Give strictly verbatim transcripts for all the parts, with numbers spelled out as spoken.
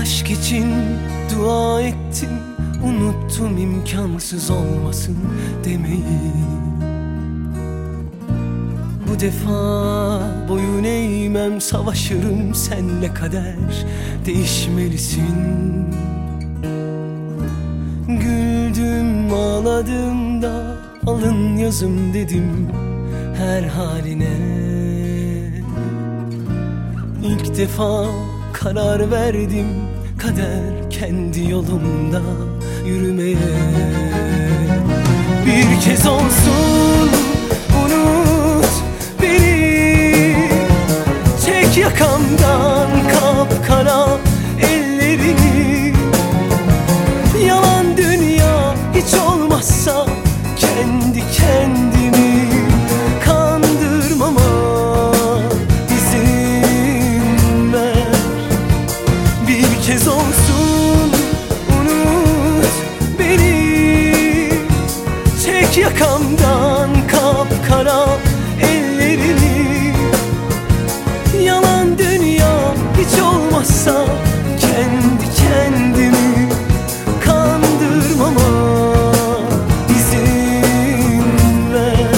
Aşk için dua ettim, unuttum imkansız olmasın demeyi. Bu defa boyun eğmem, savaşırım senle kader, değişmelisin. Güldüm ağladım da alın yazım dedim her haline. İlk defa karar verdim kader kendi yolumda yürümeye. Bir kez olsun unut beni, çek yakamdan kapkara ellerini. Yalan dünya hiç olmazsa kendi kendimi kandırmama izin ver. Bir kez olsun unut beni, çek yakamdan kapkara ellerini. Yalan dünya hiç olmazsa kendi kendimi kandırmama izin ver.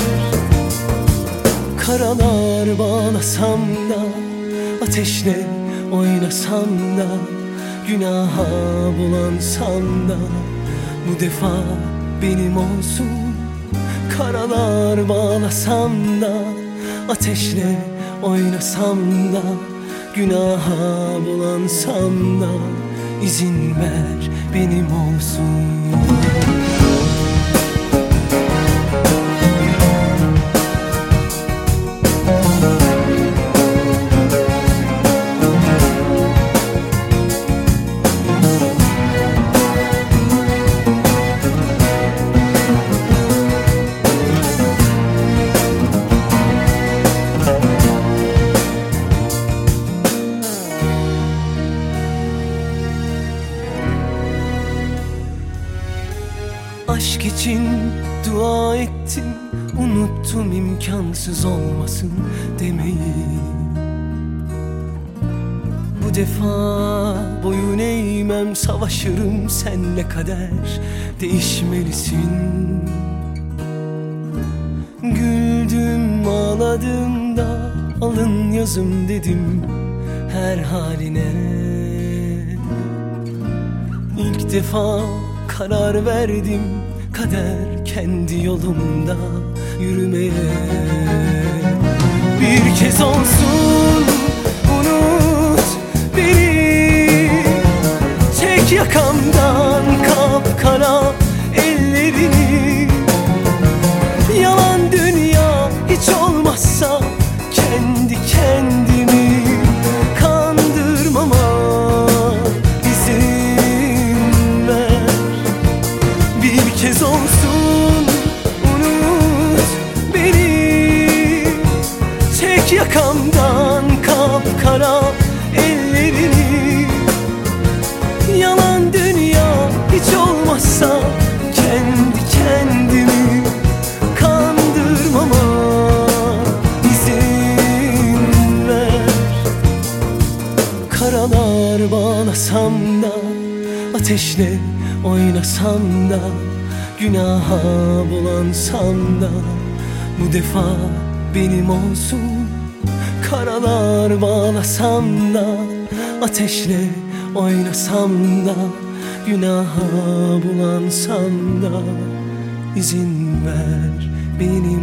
Karalar bağlasam da, ateşle oynasam da, günaha bulansam da, bu defa benim olsun. Karalar bağlasam da, ateşle oynasam da, günaha bulansam da, izin ver benim olsun. Aşk için dua ettim, unuttum imkansız olmasın demeyi. Bu defa boyun eğmem, savaşırım senle kader, değişmelisin. Güldüm ağladım da alın yazım dedim her haline. İlk defa karar verdim kader kendi yolumda yürümeye. Bir kez olsun unut beni, çek yakamdan kapkara ellerini. Yalan dünya hiç olmazsa kendi kendimi kandırmama izin ver. Bir kez olsun unut beni, çek yakamdan kapkara ellerini. Yalan dünya hiç olmazsa kendi kendimi kandırmama izin ver. Karalar bağlasam da, ateşle oynasam da, günaha bulansam da, bu defa benim olsun. Karalar bağlasam da, ateşle oynasam da, günaha bulansam da, izin ver benim